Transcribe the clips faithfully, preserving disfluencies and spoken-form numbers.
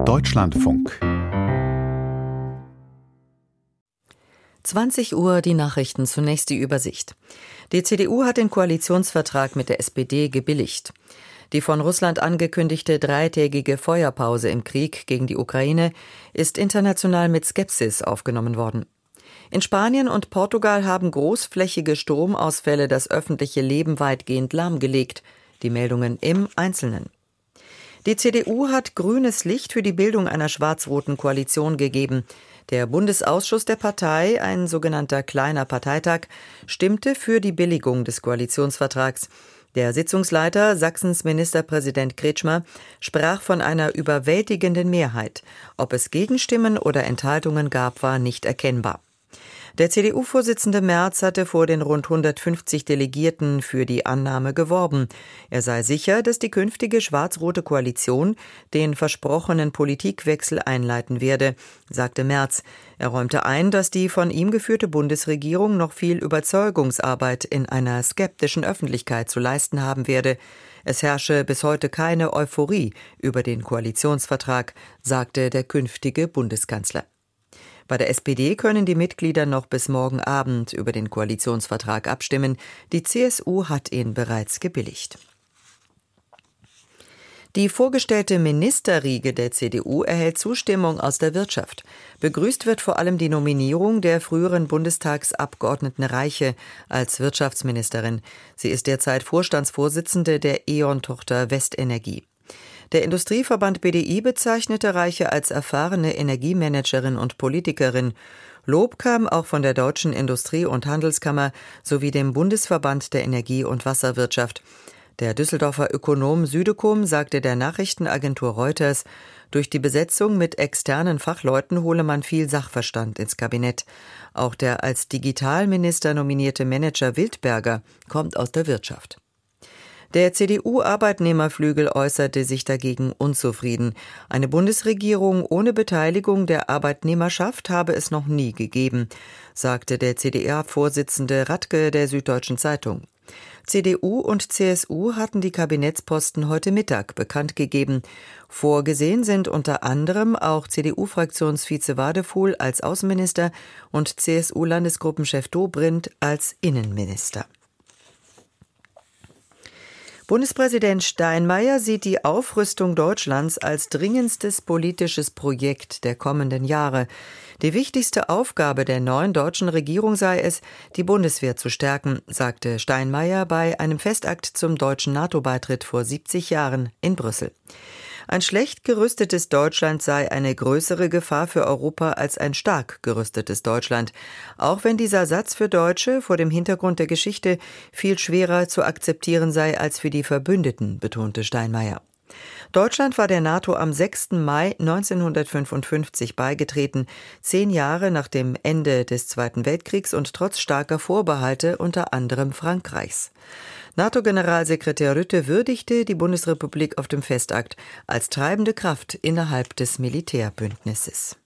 Deutschlandfunk. zwanzig Uhr, die Nachrichten, zunächst die Übersicht. Die C D U hat den Koalitionsvertrag mit der S P D gebilligt. Die von Russland angekündigte dreitägige Feuerpause im Krieg gegen die Ukraine ist international mit Skepsis aufgenommen worden. In Spanien und Portugal haben großflächige Stromausfälle das öffentliche Leben weitgehend lahmgelegt. Die Meldungen im Einzelnen. Die C D U hat grünes Licht für die Bildung einer schwarz-roten Koalition gegeben. Der Bundesausschuss der Partei, ein sogenannter kleiner Parteitag, stimmte für die Billigung des Koalitionsvertrags. Der Sitzungsleiter, Sachsens Ministerpräsident Kretschmer, sprach von einer überwältigenden Mehrheit. Ob es Gegenstimmen oder Enthaltungen gab, war nicht erkennbar. Der C D U-Vorsitzende Merz hatte vor den rund hundertfünfzig Delegierten für die Annahme geworben. Er sei sicher, dass die künftige schwarz-rote Koalition den versprochenen Politikwechsel einleiten werde, sagte Merz. Er räumte ein, dass die von ihm geführte Bundesregierung noch viel Überzeugungsarbeit in einer skeptischen Öffentlichkeit zu leisten haben werde. Es herrsche bis heute keine Euphorie über den Koalitionsvertrag, sagte der künftige Bundeskanzler. Bei der S P D können die Mitglieder noch bis morgen Abend über den Koalitionsvertrag abstimmen. Die C S U hat ihn bereits gebilligt. Die vorgestellte Ministerriege der C D U erhält Zustimmung aus der Wirtschaft. Begrüßt wird vor allem die Nominierung der früheren Bundestagsabgeordneten Reiche als Wirtschaftsministerin. Sie ist derzeit Vorstandsvorsitzende der E.ON-Tochter Westenergie. Der Industrieverband B D I bezeichnete Reiche als erfahrene Energiemanagerin und Politikerin. Lob kam auch von der Deutschen Industrie- und Handelskammer sowie dem Bundesverband der Energie- und Wasserwirtschaft. Der Düsseldorfer Ökonom Südekum sagte der Nachrichtenagentur Reuters, durch die Besetzung mit externen Fachleuten hole man viel Sachverstand ins Kabinett. Auch der als Digitalminister nominierte Manager Wildberger kommt aus der Wirtschaft. Der C D U-Arbeitnehmerflügel äußerte sich dagegen unzufrieden. Eine Bundesregierung ohne Beteiligung der Arbeitnehmerschaft habe es noch nie gegeben, sagte der C D A-Vorsitzende Radke der Süddeutschen Zeitung. C D U und C S U hatten die Kabinettsposten heute Mittag bekannt gegeben. Vorgesehen sind unter anderem auch C D U-Fraktionsvize Wadefuhl als Außenminister und C S U-Landesgruppenchef Dobrindt als Innenminister. Bundespräsident Steinmeier sieht die Aufrüstung Deutschlands als dringendstes politisches Projekt der kommenden Jahre. Die wichtigste Aufgabe der neuen deutschen Regierung sei es, die Bundeswehr zu stärken, sagte Steinmeier bei einem Festakt zum deutschen NATO-Beitritt vor siebzig Jahren in Brüssel. Ein schlecht gerüstetes Deutschland sei eine größere Gefahr für Europa als ein stark gerüstetes Deutschland. Auch wenn dieser Satz für Deutsche vor dem Hintergrund der Geschichte viel schwerer zu akzeptieren sei als für die Verbündeten, betonte Steinmeier. Deutschland war der NATO am sechsten Mai neunzehnhundertfünfundfünfzig beigetreten, zehn Jahre nach dem Ende des Zweiten Weltkriegs und trotz starker Vorbehalte unter anderem Frankreichs. NATO-Generalsekretär Rutte würdigte die Bundesrepublik auf dem Festakt als treibende Kraft innerhalb des Militärbündnisses.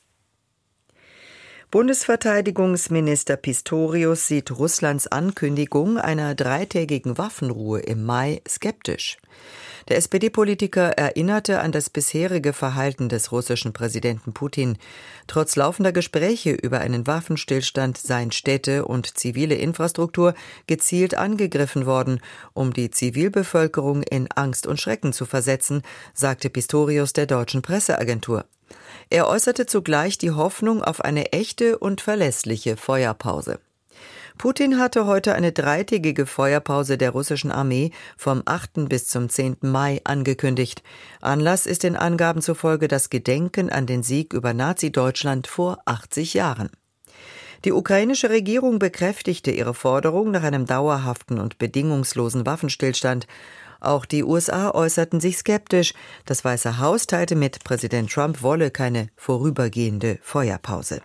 Bundesverteidigungsminister Pistorius sieht Russlands Ankündigung einer dreitägigen Waffenruhe im Mai skeptisch. Der S P D-Politiker erinnerte an das bisherige Verhalten des russischen Präsidenten Putin. Trotz laufender Gespräche über einen Waffenstillstand seien Städte und zivile Infrastruktur gezielt angegriffen worden, um die Zivilbevölkerung in Angst und Schrecken zu versetzen, sagte Pistorius der deutschen Presseagentur. Er äußerte zugleich die Hoffnung auf eine echte und verlässliche Feuerpause. Putin hatte heute eine dreitägige Feuerpause der russischen Armee vom achten bis zum zehnten Mai angekündigt. Anlass ist den Angaben zufolge das Gedenken an den Sieg über Nazi-Deutschland vor achtzig Jahren. Die ukrainische Regierung bekräftigte ihre Forderung nach einem dauerhaften und bedingungslosen Waffenstillstand. Auch die U S A äußerten sich skeptisch. Das Weiße Haus teilte mit, Präsident Trump wolle keine vorübergehende Feuerpause.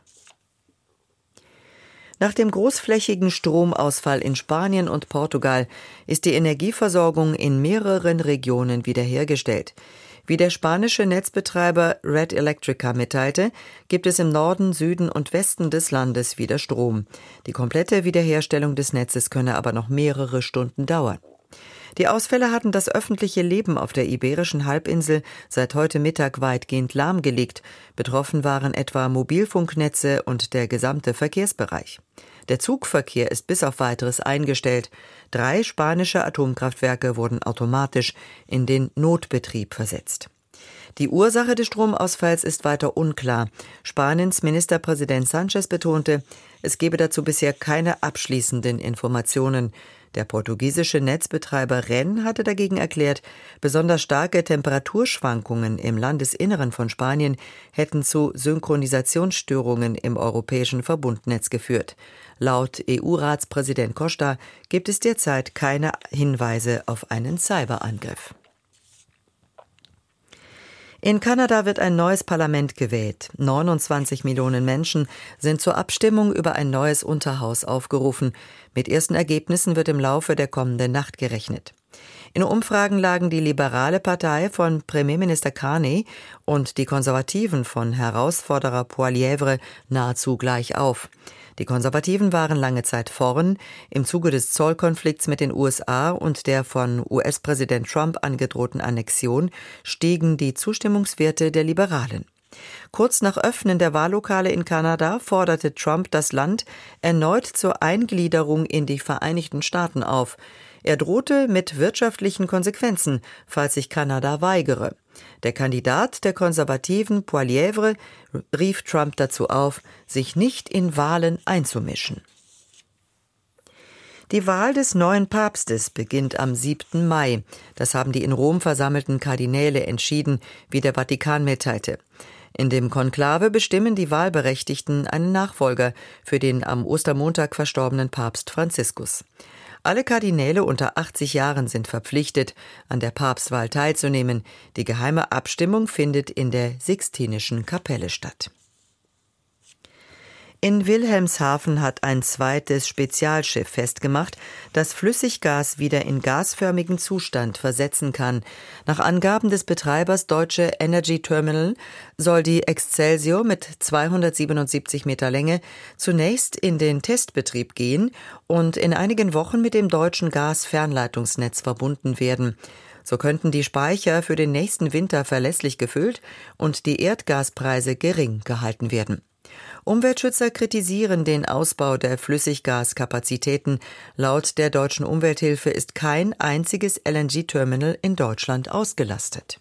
Nach dem großflächigen Stromausfall in Spanien und Portugal ist die Energieversorgung in mehreren Regionen wiederhergestellt. Wie der spanische Netzbetreiber Red Electrica mitteilte, gibt es im Norden, Süden und Westen des Landes wieder Strom. Die komplette Wiederherstellung des Netzes könne aber noch mehrere Stunden dauern. Die Ausfälle hatten das öffentliche Leben auf der Iberischen Halbinsel seit heute Mittag weitgehend lahmgelegt. Betroffen waren etwa Mobilfunknetze und der gesamte Verkehrsbereich. Der Zugverkehr ist bis auf Weiteres eingestellt. Drei spanische Atomkraftwerke wurden automatisch in den Notbetrieb versetzt. Die Ursache des Stromausfalls ist weiter unklar. Spaniens Ministerpräsident Sánchez betonte, es gebe dazu bisher keine abschließenden Informationen. Der portugiesische Netzbetreiber R E N hatte dagegen erklärt, besonders starke Temperaturschwankungen im Landesinneren von Spanien hätten zu Synchronisationsstörungen im europäischen Verbundnetz geführt. Laut E U-Ratspräsident Costa gibt es derzeit keine Hinweise auf einen Cyberangriff. In Kanada wird ein neues Parlament gewählt. neunundzwanzig Millionen Menschen sind zur Abstimmung über ein neues Unterhaus aufgerufen. Mit ersten Ergebnissen wird im Laufe der kommenden Nacht gerechnet. In Umfragen lagen die liberale Partei von Premierminister Carney und die Konservativen von Herausforderer Poilievre nahezu gleich auf. Die Konservativen waren lange Zeit vorn. Im Zuge des Zollkonflikts mit den U S A und der von U S-Präsident Trump angedrohten Annexion stiegen die Zustimmungswerte der Liberalen. Kurz nach Öffnen der Wahllokale in Kanada forderte Trump das Land erneut zur Eingliederung in die Vereinigten Staaten auf. Er drohte mit wirtschaftlichen Konsequenzen, falls sich Kanada weigere. Der Kandidat der Konservativen, Poilievre, rief Trump dazu auf, sich nicht in Wahlen einzumischen. Die Wahl des neuen Papstes beginnt am siebten Mai. Das haben die in Rom versammelten Kardinäle entschieden, wie der Vatikan mitteilte. In dem Konklave bestimmen die Wahlberechtigten einen Nachfolger für den am Ostermontag verstorbenen Papst Franziskus. Alle Kardinäle unter achtzig Jahren sind verpflichtet, an der Papstwahl teilzunehmen. Die geheime Abstimmung findet in der Sixtinischen Kapelle statt. In Wilhelmshaven hat ein zweites Spezialschiff festgemacht, das Flüssiggas wieder in gasförmigen Zustand versetzen kann. Nach Angaben des Betreibers Deutsche Energy Terminal soll die Excelsior mit zweihundertsiebenundsiebzig Meter Länge zunächst in den Testbetrieb gehen und in einigen Wochen mit dem deutschen Gasfernleitungsnetz verbunden werden. So könnten die Speicher für den nächsten Winter verlässlich gefüllt und die Erdgaspreise gering gehalten werden. Umweltschützer kritisieren den Ausbau der Flüssiggaskapazitäten. Laut der Deutschen Umwelthilfe ist kein einziges L N G-Terminal in Deutschland ausgelastet.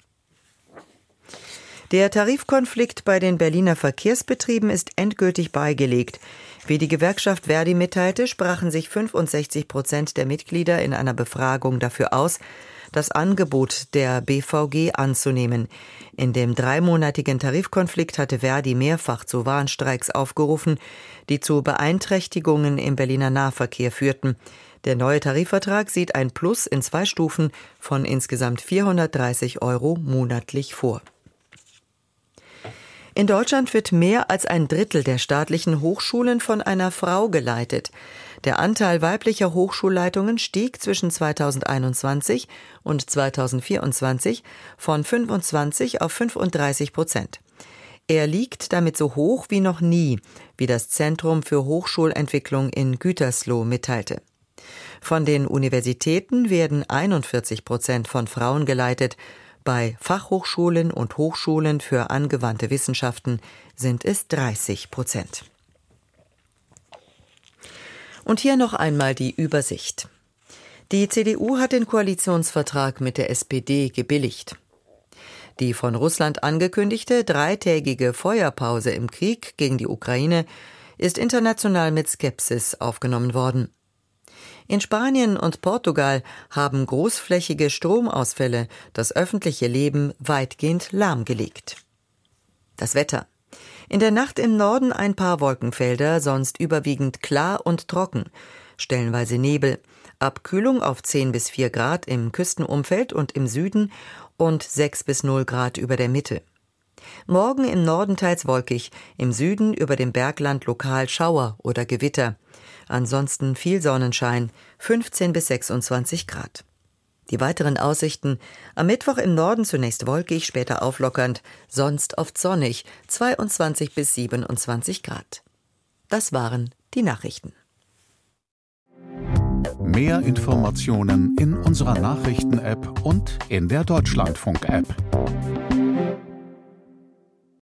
Der Tarifkonflikt bei den Berliner Verkehrsbetrieben ist endgültig beigelegt. Wie die Gewerkschaft Verdi mitteilte, sprachen sich fünfundsechzig Prozent der Mitglieder in einer Befragung dafür aus, das Angebot der B V G anzunehmen. In dem dreimonatigen Tarifkonflikt hatte Verdi mehrfach zu Warnstreiks aufgerufen, die zu Beeinträchtigungen im Berliner Nahverkehr führten. Der neue Tarifvertrag sieht ein Plus in zwei Stufen von insgesamt vierhundertdreißig Euro monatlich vor. In Deutschland wird mehr als ein Drittel der staatlichen Hochschulen von einer Frau geleitet. Der Anteil weiblicher Hochschulleitungen stieg zwischen zweitausendeinundzwanzig und zweitausendvierundzwanzig von fünfundzwanzig auf fünfunddreißig Prozent. Er liegt damit so hoch wie noch nie, wie das Zentrum für Hochschulentwicklung in Gütersloh mitteilte. Von den Universitäten werden einundvierzig Prozent von Frauen geleitet. Bei Fachhochschulen und Hochschulen für angewandte Wissenschaften sind es dreißig Prozent. Und hier noch einmal die Übersicht. Die C D U hat den Koalitionsvertrag mit der S P D gebilligt. Die von Russland angekündigte dreitägige Feuerpause im Krieg gegen die Ukraine ist international mit Skepsis aufgenommen worden. In Spanien und Portugal haben großflächige Stromausfälle das öffentliche Leben weitgehend lahmgelegt. Das Wetter. In der Nacht im Norden ein paar Wolkenfelder, sonst überwiegend klar und trocken. Stellenweise Nebel. Abkühlung auf zehn bis vier Grad im Küstenumfeld und im Süden und sechs bis null Grad über der Mitte. Morgen im Norden teils wolkig, im Süden über dem Bergland lokal Schauer oder Gewitter. Ansonsten viel Sonnenschein, fünfzehn bis sechsundzwanzig Grad. Die weiteren Aussichten: am Mittwoch im Norden zunächst wolkig, später auflockernd, sonst oft sonnig, zweiundzwanzig bis siebenundzwanzig Grad. Das waren die Nachrichten. Mehr Informationen in unserer Nachrichten-App und in der Deutschlandfunk-App.